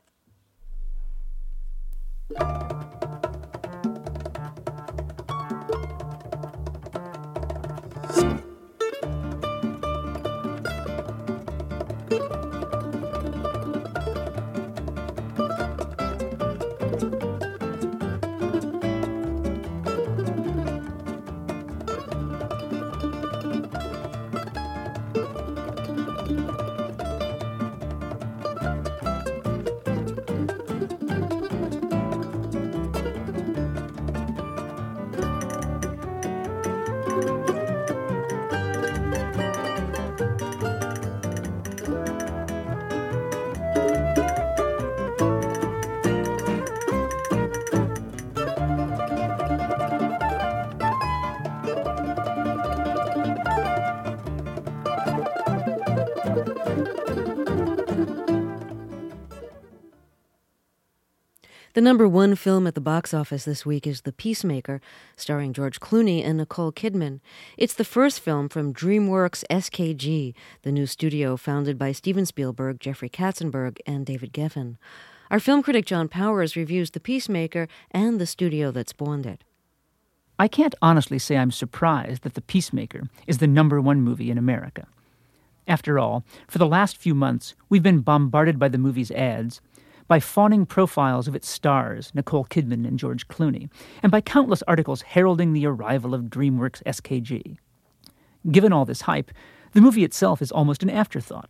The number one film at the box office this week is The Peacemaker, starring George Clooney and Nicole Kidman. It's the first film from DreamWorks S K G, the new studio founded by Steven Spielberg, Jeffrey Katzenberg, and David Geffen. Our film critic John Powers reviews The Peacemaker and the studio that spawned it. I can't honestly say I'm surprised that The Peacemaker is the number one movie in America. After all, for the last few months, we've been bombarded by the movie's ads, by fawning profiles of its stars, Nicole Kidman and George Clooney, and by countless articles heralding the arrival of DreamWorks S K G. Given all this hype, the movie itself is almost an afterthought.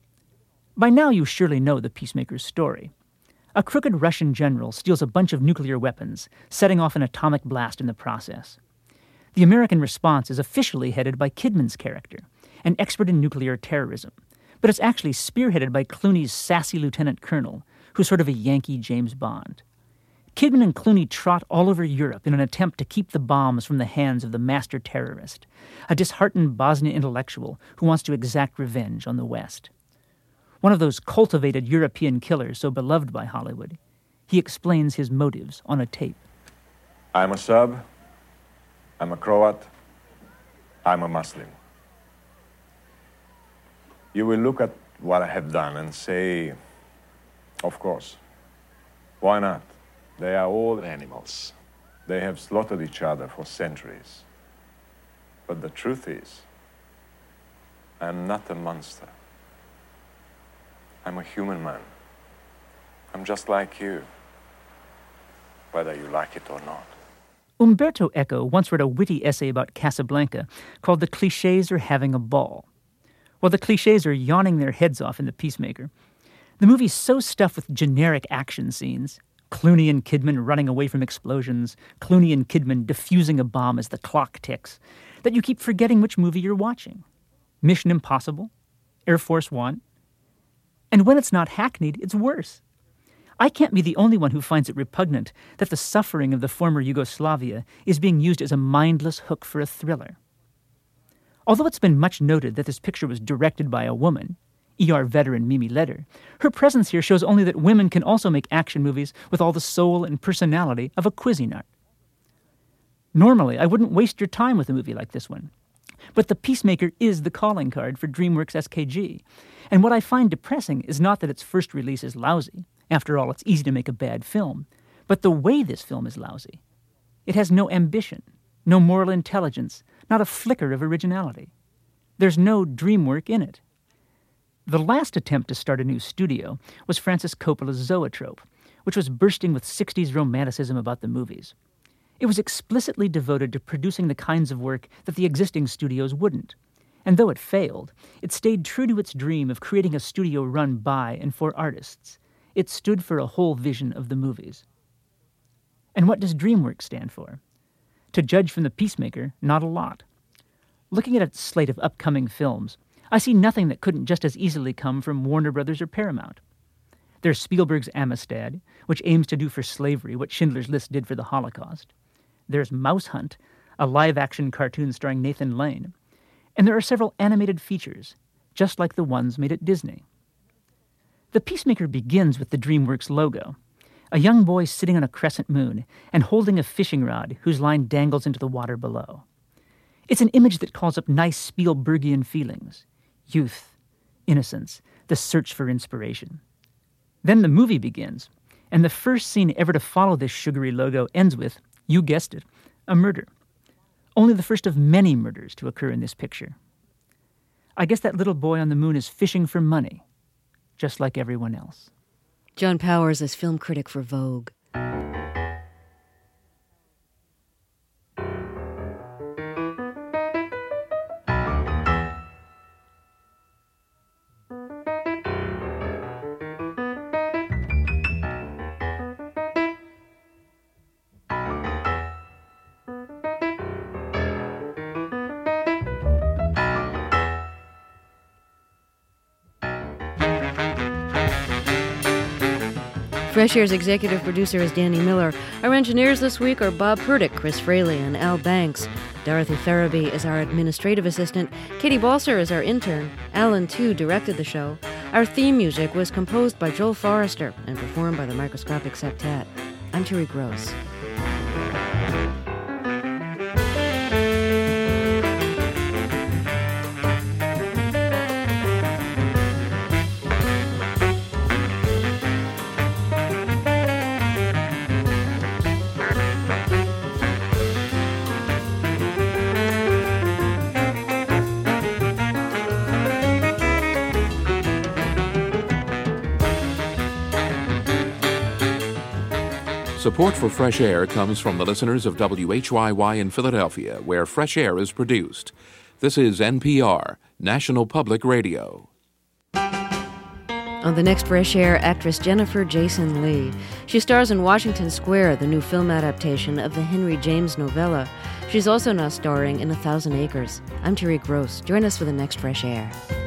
By now you surely know the Peacemaker's story. A crooked Russian general steals a bunch of nuclear weapons, setting off an atomic blast in the process. The American response is officially headed by Kidman's character, an expert in nuclear terrorism, but it's actually spearheaded by Clooney's sassy lieutenant colonel, who's sort of a Yankee James Bond. Kidman and Clooney trot all over Europe in an attempt to keep the bombs from the hands of the master terrorist, a disheartened Bosnian intellectual who wants to exact revenge on the West. One of those cultivated European killers so beloved by Hollywood, he explains his motives on a tape. I'm a Serb, I'm a Croat, I'm a Muslim. You will look at what I have done and say, of course. Why not? They are all animals. They have slaughtered each other for centuries. But the truth is, I'm not a monster. I'm a human man. I'm just like you, whether you like it or not. Umberto Eco once wrote a witty essay about Casablanca called The Clichés Are Having a Ball. While the clichés are yawning their heads off in The Peacemaker, the movie's so stuffed with generic action scenes, Clooney and Kidman running away from explosions, Clooney and Kidman defusing a bomb as the clock ticks, that you keep forgetting which movie you're watching. Mission Impossible? Air Force One? And when it's not hackneyed, it's worse. I can't be the only one who finds it repugnant that the suffering of the former Yugoslavia is being used as a mindless hook for a thriller. Although it's been much noted that this picture was directed by a woman, E R veteran Mimi Leder, her presence here shows only that women can also make action movies with all the soul and personality of a Cuisinart. Normally, I wouldn't waste your time with a movie like this one. But The Peacemaker is the calling card for DreamWorks S K G. And what I find depressing is not that its first release is lousy. After all, it's easy to make a bad film. But the way this film is lousy. It has no ambition, no moral intelligence, not a flicker of originality. There's no dream work in it. The last attempt to start a new studio was Francis Coppola's Zoetrope, which was bursting with sixties romanticism about the movies. It was explicitly devoted to producing the kinds of work that the existing studios wouldn't. And though it failed, it stayed true to its dream of creating a studio run by and for artists. It stood for a whole vision of the movies. And what does DreamWorks stand for? To judge from The Peacemaker, not a lot. Looking at its slate of upcoming films, I see nothing that couldn't just as easily come from Warner Brothers or Paramount. There's Spielberg's Amistad, which aims to do for slavery what Schindler's List did for the Holocaust. There's Mouse Hunt, a live-action cartoon starring Nathan Lane. And there are several animated features, just like the ones made at Disney. The Peacemaker begins with the DreamWorks logo, a young boy sitting on a crescent moon and holding a fishing rod whose line dangles into the water below. It's an image that calls up nice Spielbergian feelings, youth, innocence, the search for inspiration. Then the movie begins, and the first scene ever to follow this sugary logo ends with, you guessed it, a murder. Only the first of many murders to occur in this picture. I guess that little boy on the moon is fishing for money, just like everyone else. John Powers is film critic for Vogue. Fresh Air's executive producer is Danny Miller. Our engineers this week are Bob Purdick, Chris Fraley, and Al Banks. Dorothy Farabee is our administrative assistant. Katie Balser is our intern. Alan Tu directed the show. Our theme music was composed by Joel Forrester and performed by the Microscopic Septet. I'm Terry Gross. Support for Fresh Air comes from the listeners of W H Y Y in Philadelphia, where Fresh Air is produced. This is N P R, National Public Radio. On the next Fresh Air, actress Jennifer Jason Leigh. She stars in Washington Square, the new film adaptation of the Henry James novella. She's also now starring in A Thousand Acres. I'm Terry Gross. Join us for the next Fresh Air.